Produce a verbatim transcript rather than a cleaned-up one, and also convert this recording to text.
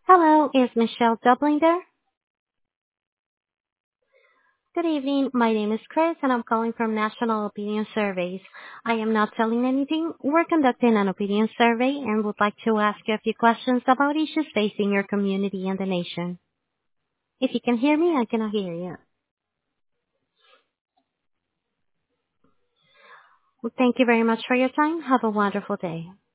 Hello, is Michelle Dublin there? Good evening. My name is Chris, and I'm calling from National Opinion Surveys. I am not selling anything. We're conducting an opinion survey and would like to ask you a few questions about issues facing your community and the nation. If you can hear me, I cannot hear you. Well, thank you very much for your time. Have a wonderful day.